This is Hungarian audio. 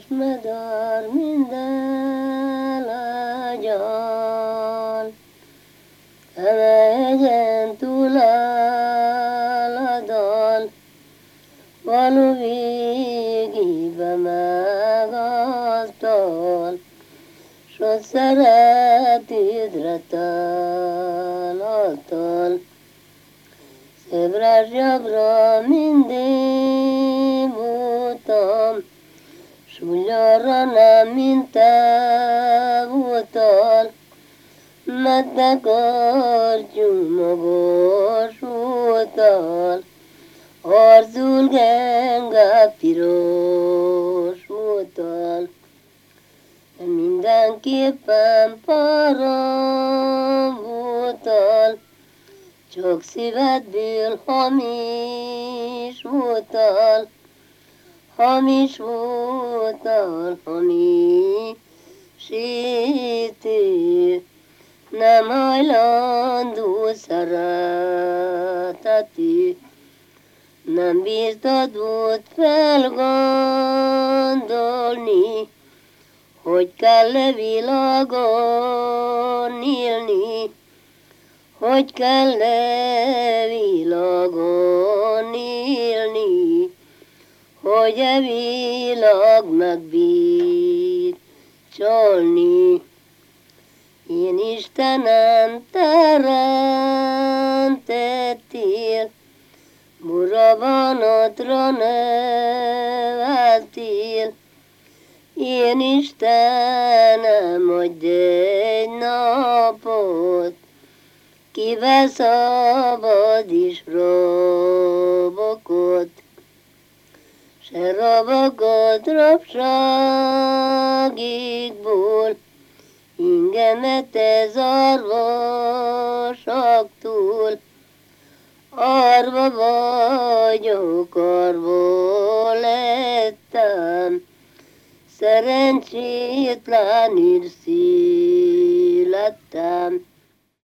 és medár minden ágyal. Hegyen túl áll a dal, való végébe megasztal, s ott szeretődre találtal. Szebres jobbra mindig voltam, s ugyanarra nem, mint te voltál, mert te kartyú magas voltál, arcul genge piros voltál. Mindenképpen para voltál, csak szívedből hamis voltál, hamis voltál, hamisítő, nem hajlandó szeretetű, nem bírtad volt felgondolni, hogy kell-e világon élni, hogy kell-e világon élni, hogy a világ megbír csalni. Én Istenem teremtettél, burabanatra neveltél. Én Istenem, adj egy napot, kiveszabadíts rabokat, se rabokat rabságikból, ingemet ez arvasaktól. Arva vagyok, arva lettem, szerencsétlen írszí lettem.